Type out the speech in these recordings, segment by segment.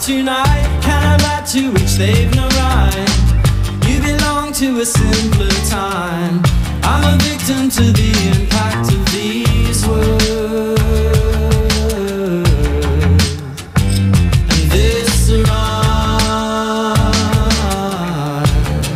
tonight. Can I write to which they've no right? You belong to a simpler time. I'm a victim to the impact of these words. And this rhyme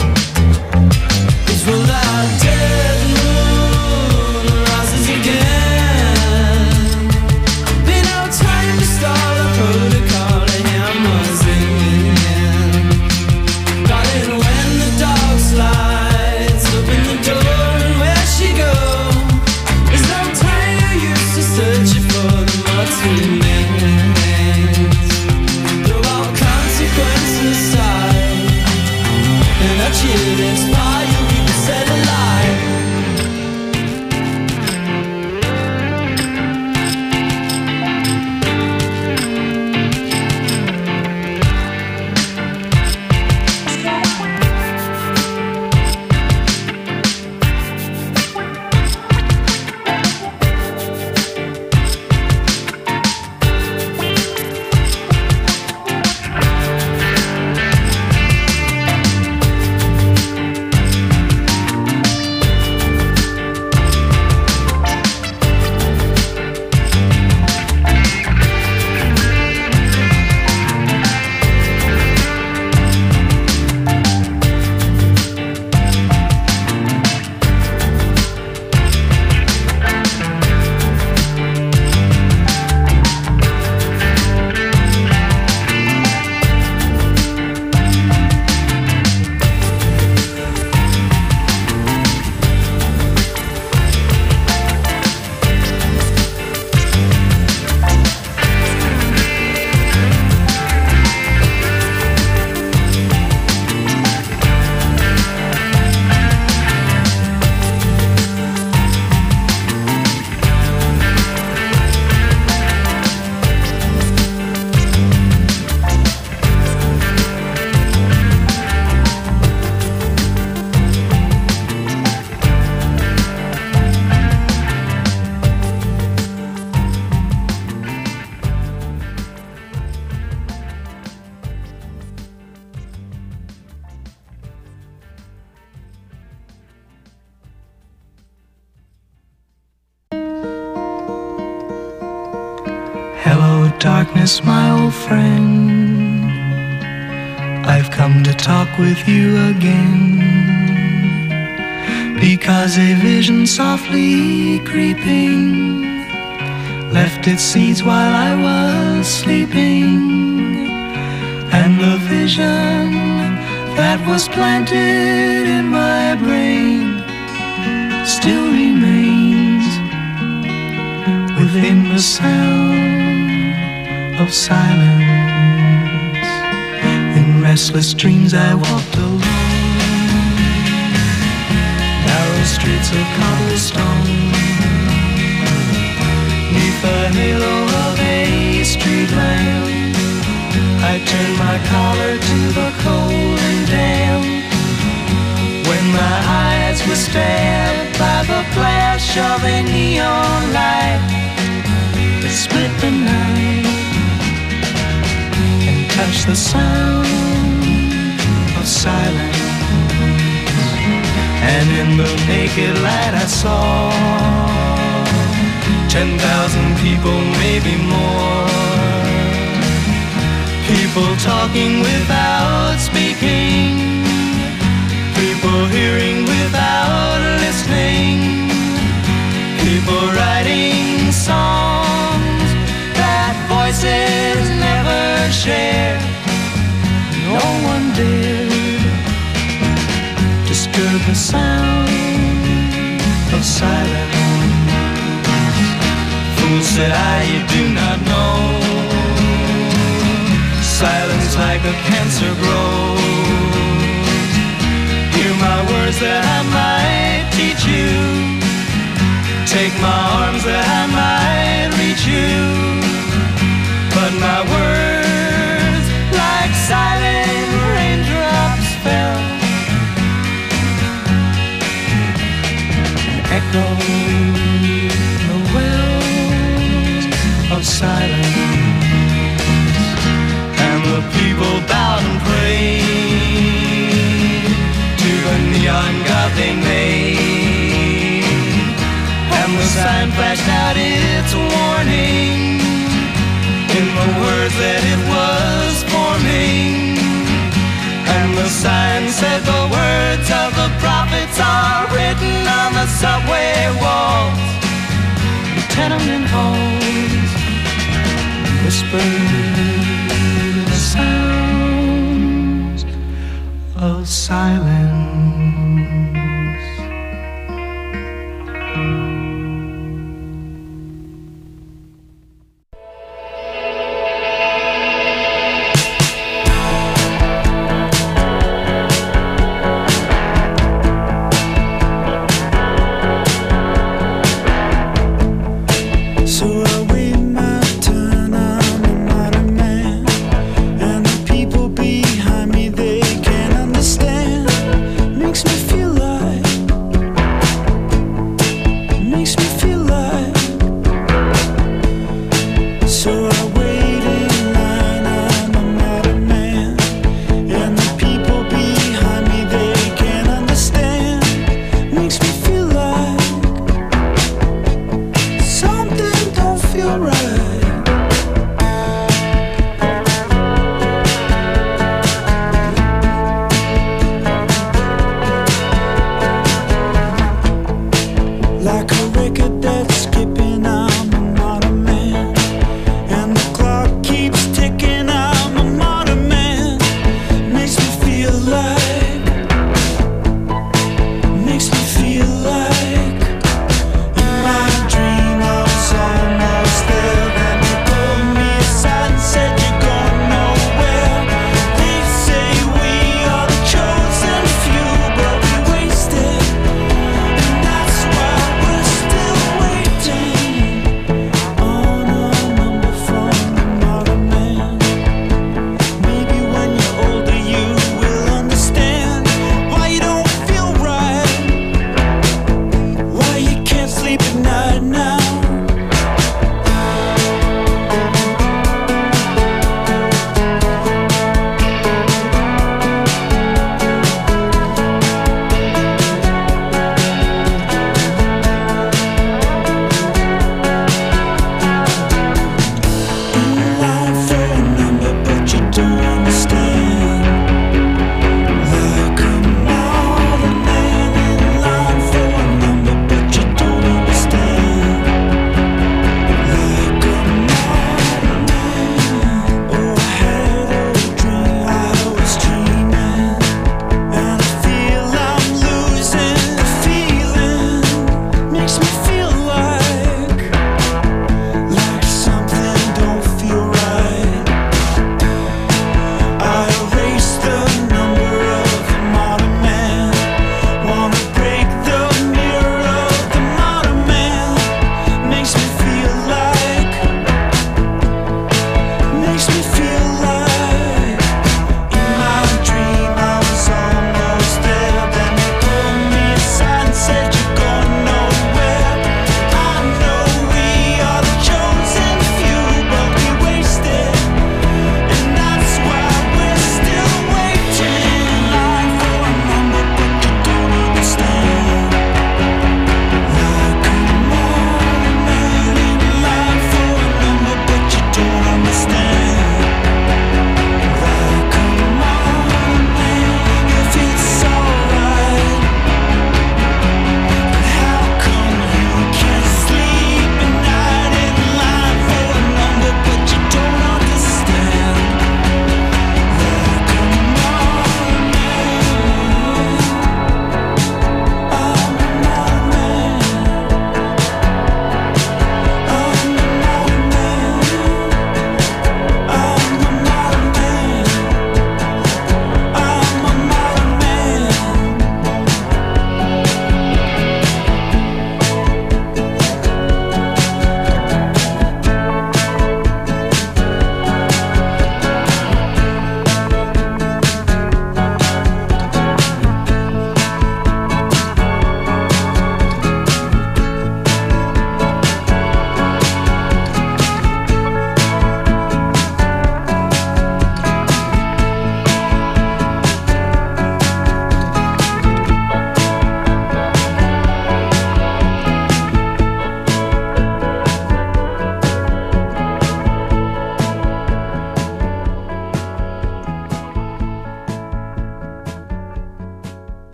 is when that dead moon rises again. Be no time to start a protocol, a hammer's in. Darling, when the dog slides, open the door and where she goes. There's no time you're used to searching for the mud's remains. Throw all consequences aside, and a chill inspire you, keep it set alive. Hello, darkness, my old friend. I've come to talk with you again, because a vision softly creeping left its seeds while I was sleeping, and the vision that was planted in my brain still remains within the sound of silence. In restless dreams I walked alone, narrow streets of cobblestone, neath the halo of a street lamp. I turned my collar to the cold and damp, when my eyes were stabbed by the flash of a neon light that split the night and touched the sound of silence. And in the naked light I saw 10,000 people, maybe more, people talking without speaking, people hearing without listening, people writing songs that voices never share. No one dared disturb the sound of silence. Fool, said I, you do not know, silence like a cancer grows. Hear my words that I might teach you, take my arms that I might reach you, but my words like silent raindrops fell and echoed the wells of silence. And the that it was for me. And the sign said the words of the prophets are written on the subway walls, the tenement halls, whispered the sounds of silence. Behind me, they can't understand. Makes me feel like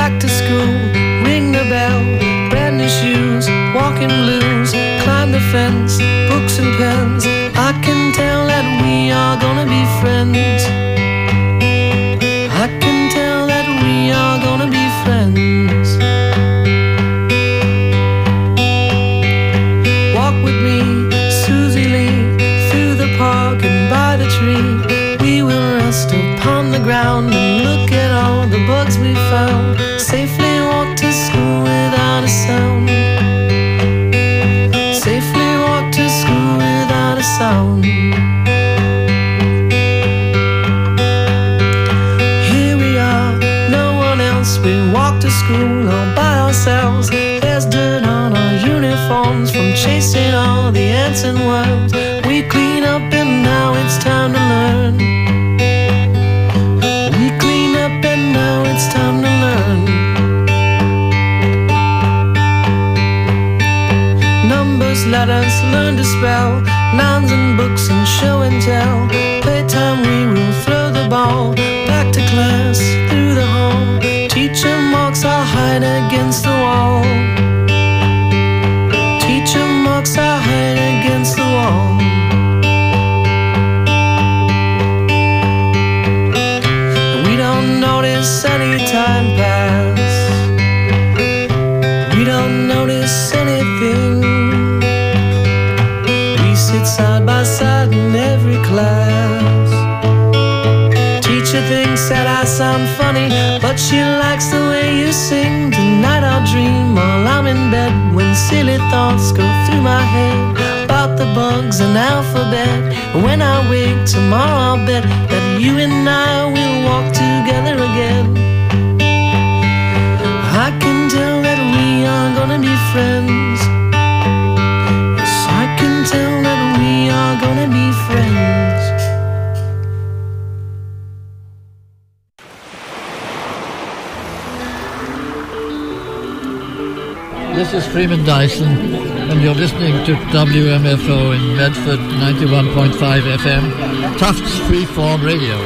back to school, ring the bell, brand new shoes, walking blues, climb the fence, books and pens. I can tell that we are gonna be friends. I can tell that we are gonna be friends. Walk with me, Susie Lee, through the park and by the tree. We will rest upon the ground and look at all the bugs we found. Safely walk to school without a sound. Safely walk to school without a sound. Here we are, no one else. We walk to school all by ourselves. There's dirt on our uniforms from chasing all the ants and worms. We clean up and now it's time to learn. We clean up and now it's time to learn. Numbers, letters, learn to spell, nouns and books and show and tell. Playtime we will throw the ball back to class through the hall. Teacher marks our height against the wall. Teacher marks our height against the wall. We don't notice any time pass. We don't notice anything. We sit side by side in every class. Teacher thinks that I sound funny, but she likes the way you sing. Tonight I'll dream while I'm in bed, when silly thoughts go through my head about the bugs and alphabet. And when I wake tomorrow I'll bet that you and I will walk together again. I can tell that we are gonna be friends. Yes, I can tell that we are gonna be friends. This is Freeman Dyson, and you're listening to WMFO in Medford 91.5 FM, Tufts Freeform Radio.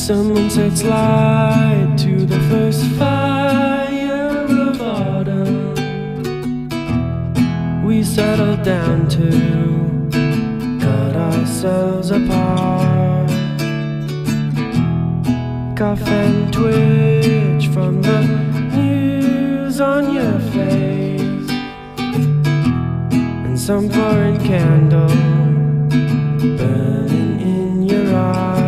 Someone sets light to the first fire of autumn. We settle down to cut ourselves apart. Cough and twitch from the news on your face, and some foreign candle burning in your eye.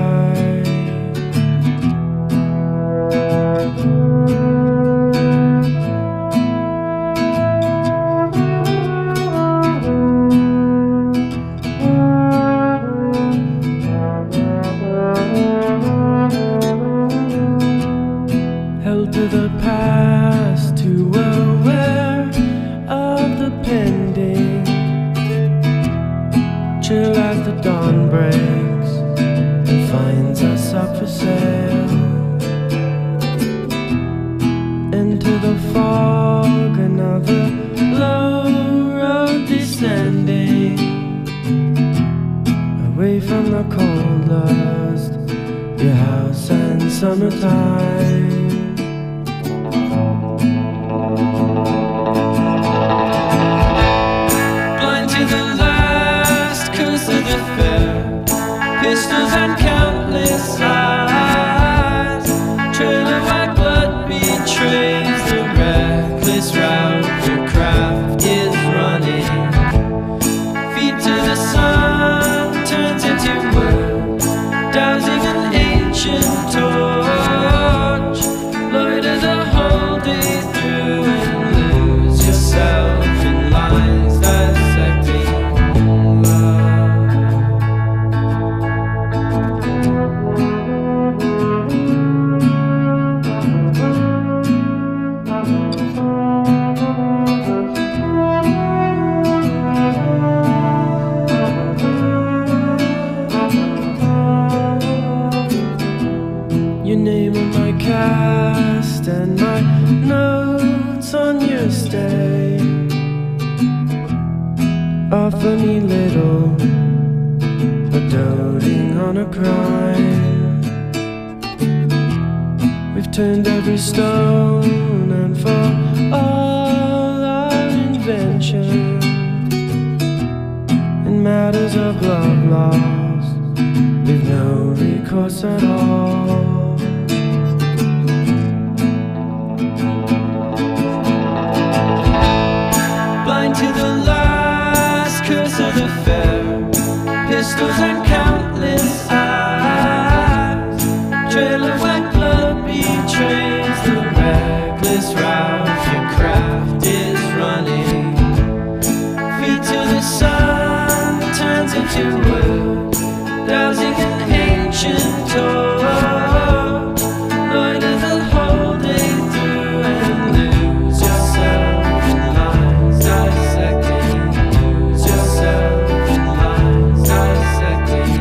Held to the past, too aware of the pending. Chill as the dawn breaks and finds us up for sale. Into the fog, another low road descending, away from the cold lust, your house and summertime. Blind to the last curse of the fair, pistols and countless eyes. Trail of white blood betrays the reckless route your craft is running. Feet to the sun turns into wood, dousing an ancient torch. Loiter the whole day through and lose yourself in lines dissecting love. Your name on my cast and my notes on your stay offer me little, but doting on a crime. We've turned every stone, and for all our invention in matters of love lost, we've no recourse at all. Blind to the last curse of the fair, pistols and countless eyes. Trail of white blood betrays the reckless route your craft is running. Feet to the sun turns into wood, dousing an ancient torch. Loiter the whole day through and lose yourself in lines dissecting. Lose yourself in lines dissecting.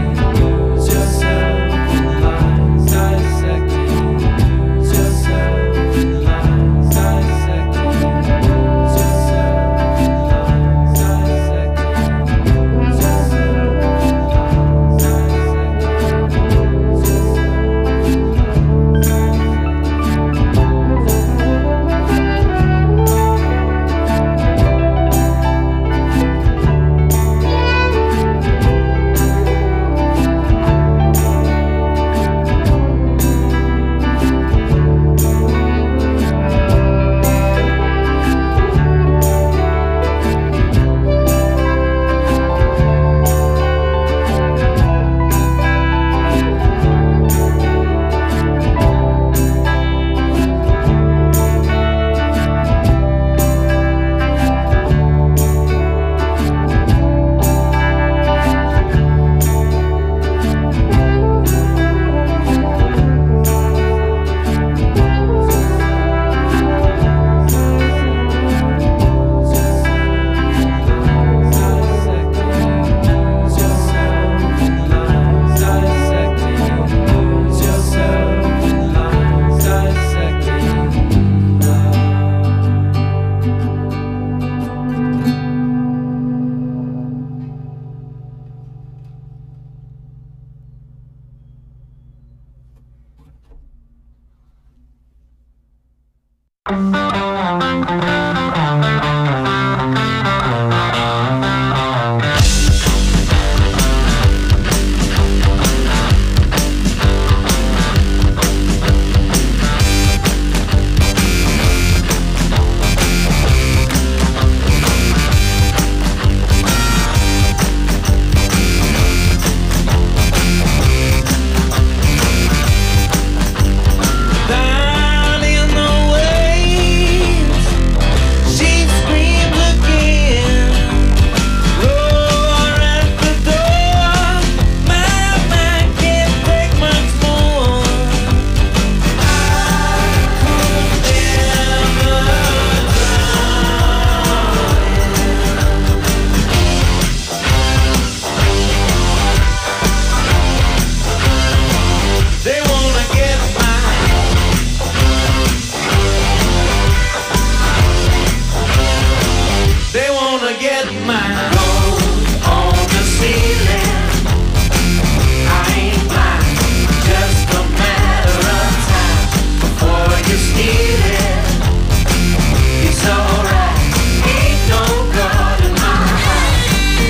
get my gold on the ceiling. I ain't blind, just a matter of time before you steal it. It's alright, ain't no God in my heart.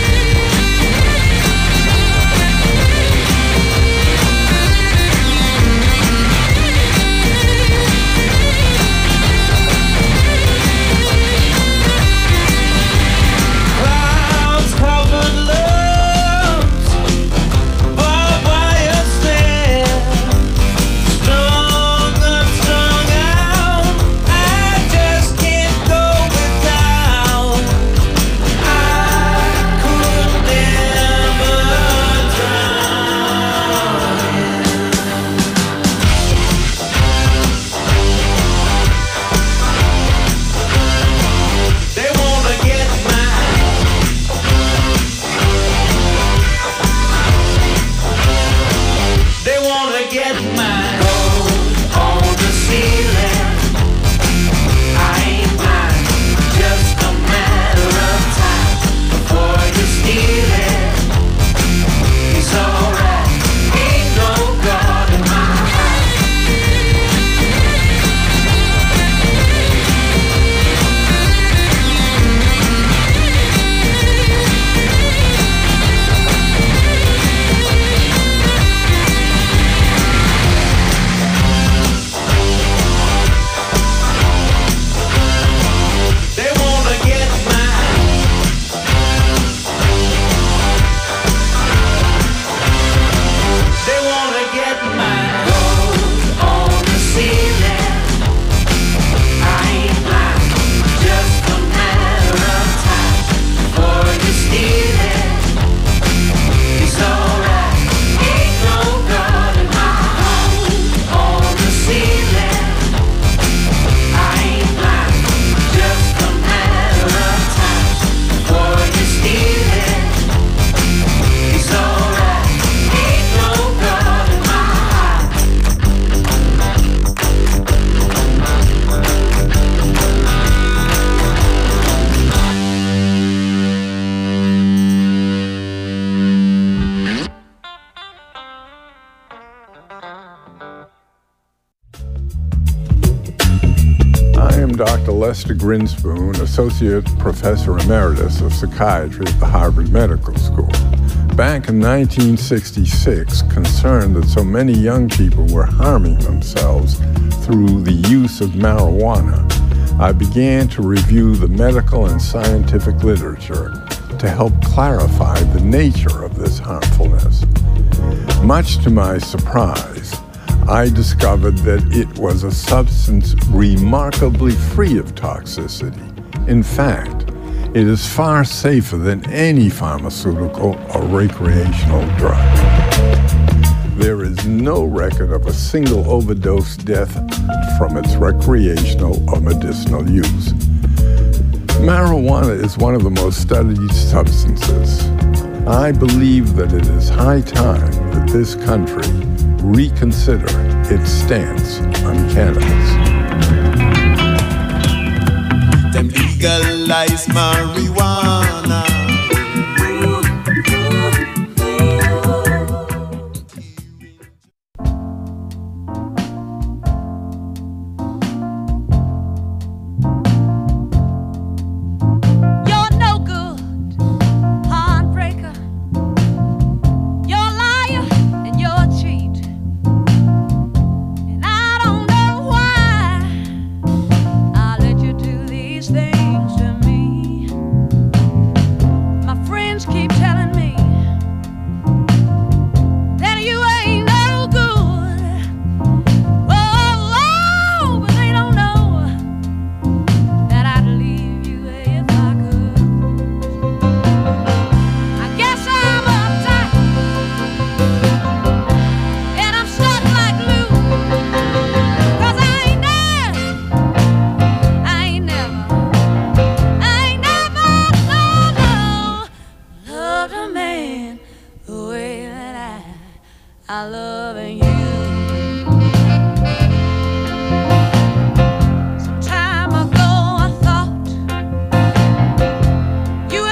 Clouds covered looks, barbed wire stare, strung up, strung out. I just can't go without. I could never drown. They wanna get mine. They wanna get mine. Gold on the ceiling. I ain't blind, just a matter of time before you steal it. It's alright, ain't no God in my heart. They wanna get mine. They wanna get mine. Gold on the ceiling. I ain't blind, just a matter of time before you steal it. It's alright, ain't no God in my heart. On the ceiling. I ain't blind, just a matter of time before you steal it. It's alright, ain't no God in my heart. I am Dr. Lester Grinspoon, Associate Professor Emeritus of Psychiatry at the Harvard Medical School. Back in 1966, concerned that so many young people were harming themselves through the use of marijuana, I began to review the medical and scientific literature to help clarify the nature of this harmfulness. Much to my surprise, I discovered that it was a substance remarkably free of toxicity. In fact, it is far safer than any pharmaceutical or recreational drug. There is no record of a single overdose death from its recreational or medicinal use. Marijuana is one of the most studied substances. I believe that it is high time that this country reconsider its stance on cannabis. Them legalize marijuana. You're no good, heartbreaker. You're a liar and you're a cheat. And I don't know why I let you do these things to me. My friends keep telling me that you ain't no good. Oh, but they don't know that I'd leave you if I could. I guess I'm uptight and I'm stuck like glue. 'Cause I ain't never, loved a man the way that I love you. Some time ago I thought you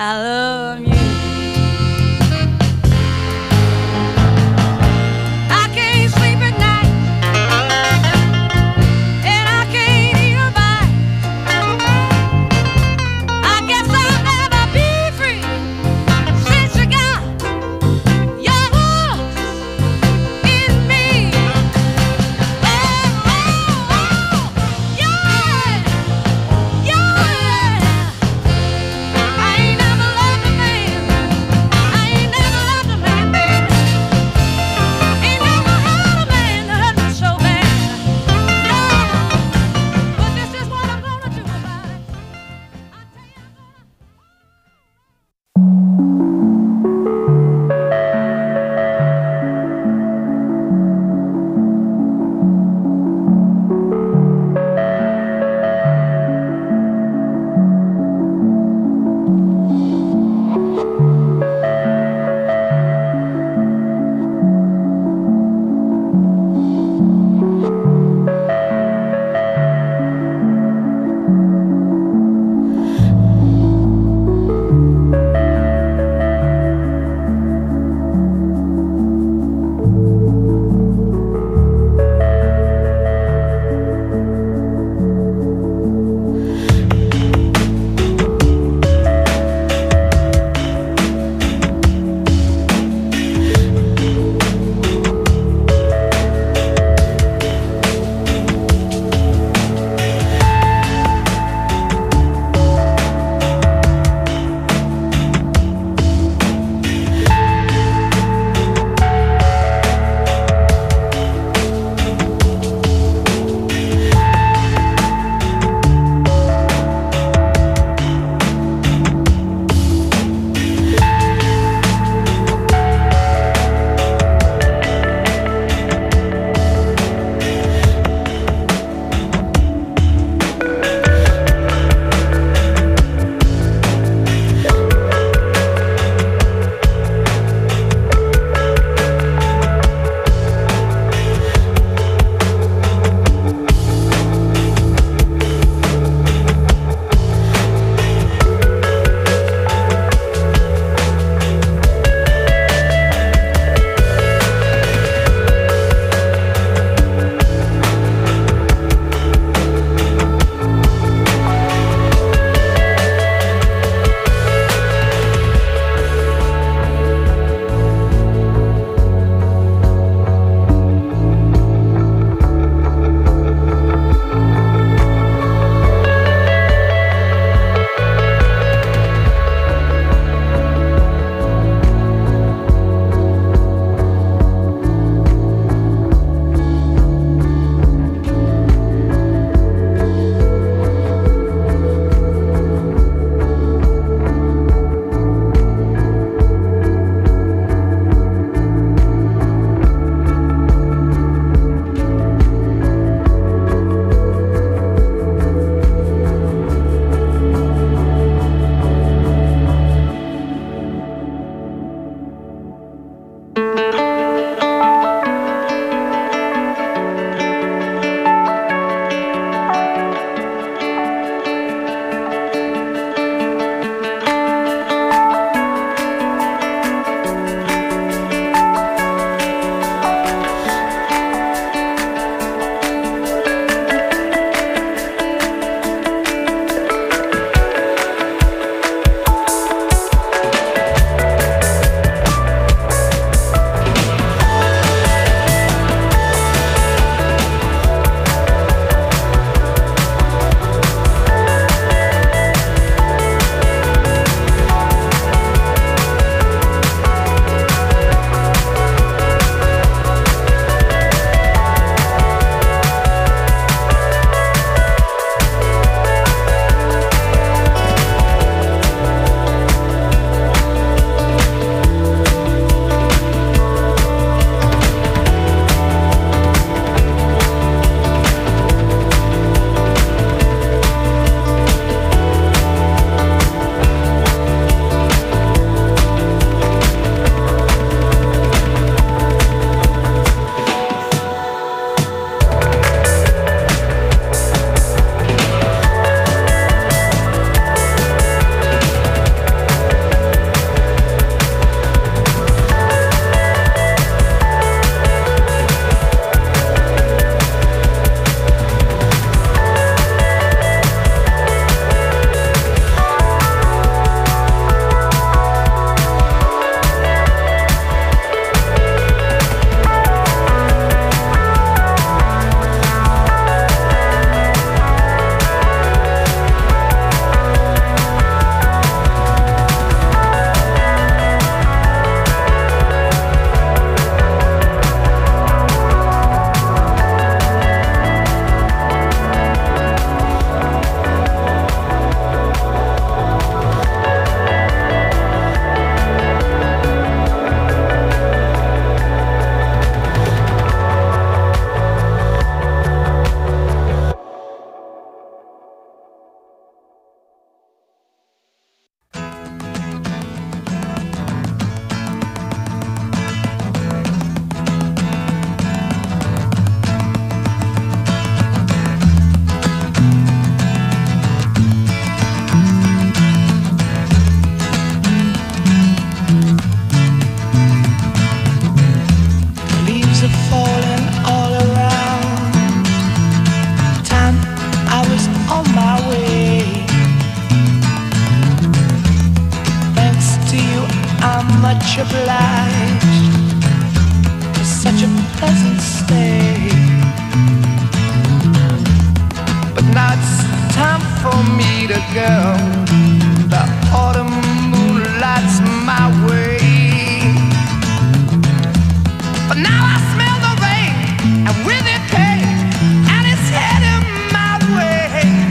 I love you. I can't sleep at night, and I can't eat a bite. I guess I'll never be free since you got your hooks in me. Oh, oh, oh, yeah, yeah. I ain't never loved much obliged for such a pleasant stay. But now it's time for me to go. The autumn moonlight's my way. But now I smell the rain, and with it pain, and it's heading my way.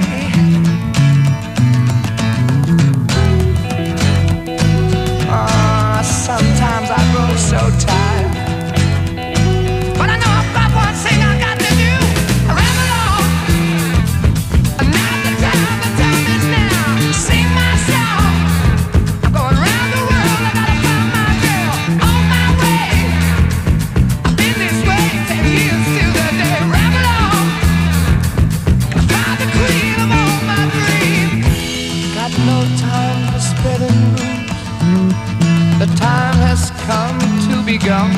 Sometimes I grow so tired, but I know about one thing I got to do. I ramble on, and now the time is now. Sing my song. I'm going round the world. I gotta find my girl on my way. I've been this way 10 years to the day. Ramble on, I find the queen of all my dreams. Got no time for spreading news. The time has come to be gone.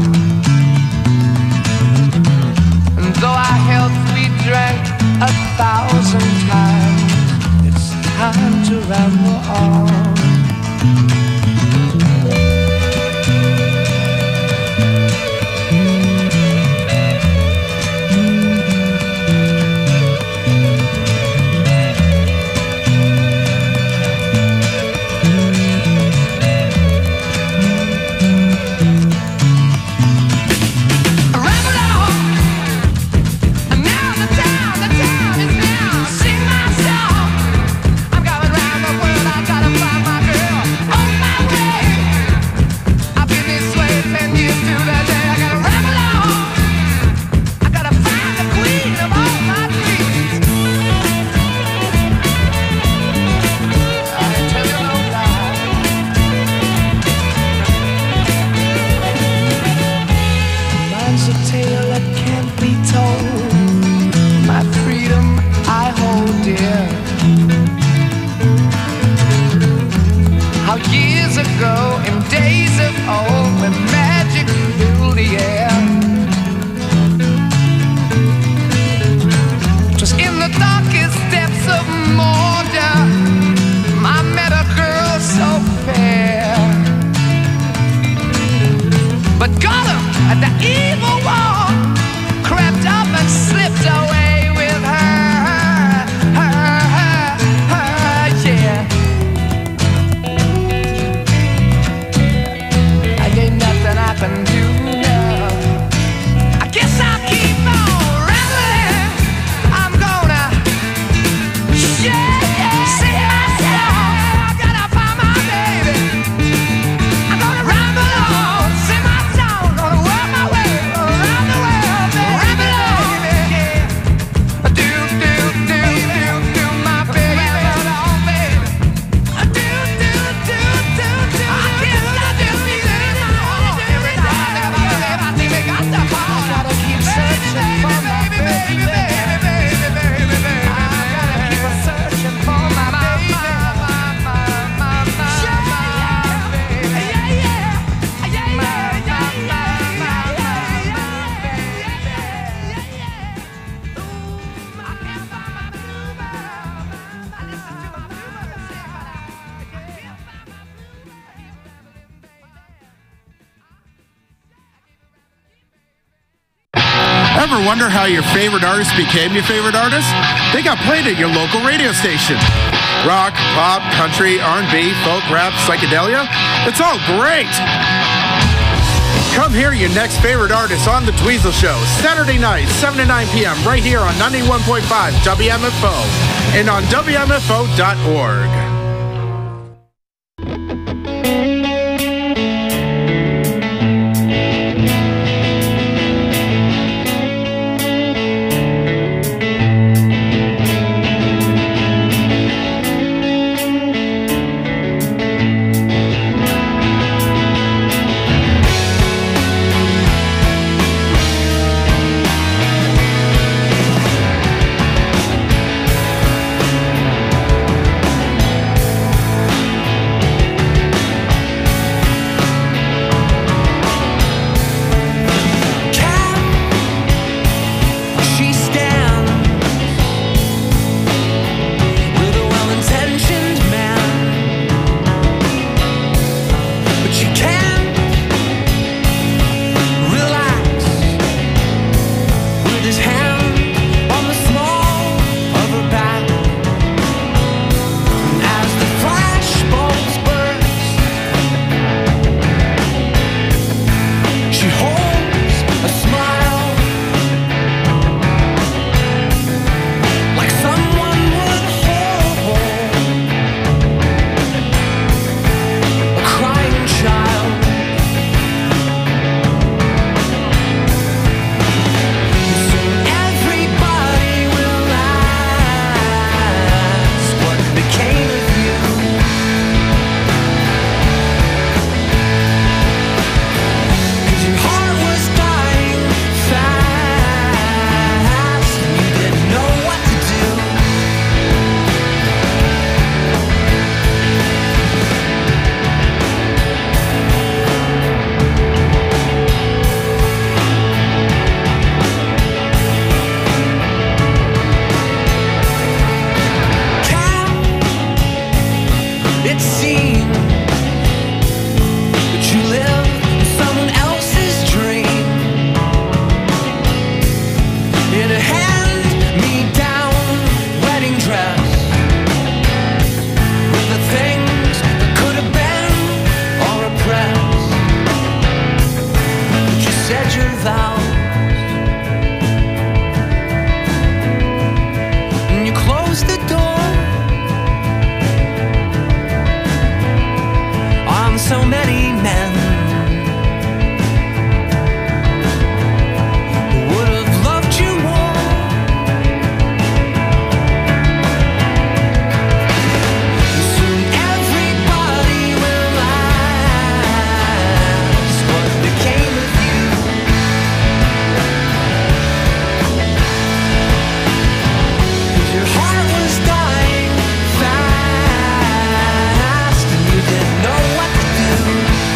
And though our health we drank 1,000 times, it's time to ramble on. Ever wonder how your favorite artist became your favorite artist? They got played at your local radio station. Rock, pop, country, R&B, folk, rap, psychedelia. It's all great. Come hear your next favorite artist on The Dweezil Show, Saturday night, 7 to 9 p.m. right here on 91.5 WMFO and on WMFO.org. so many men who would have loved you more. Soon everybody will ask what became of you. Your heart was dying fast and you didn't know what to do.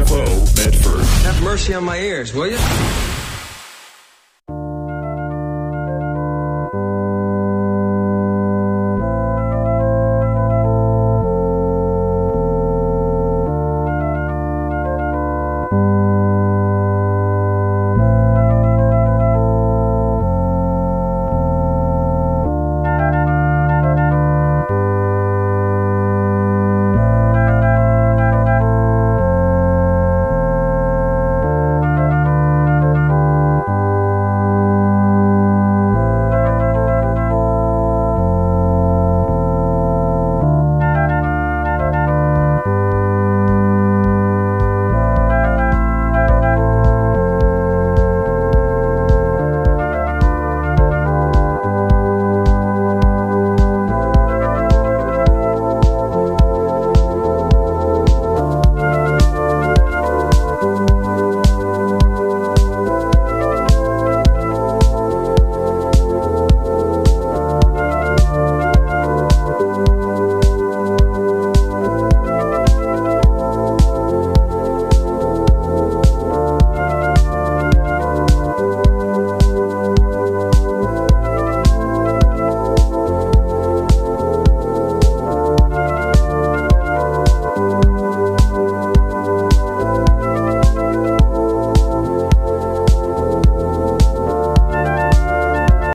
WMFO, Medford. Have mercy on my ears, will you?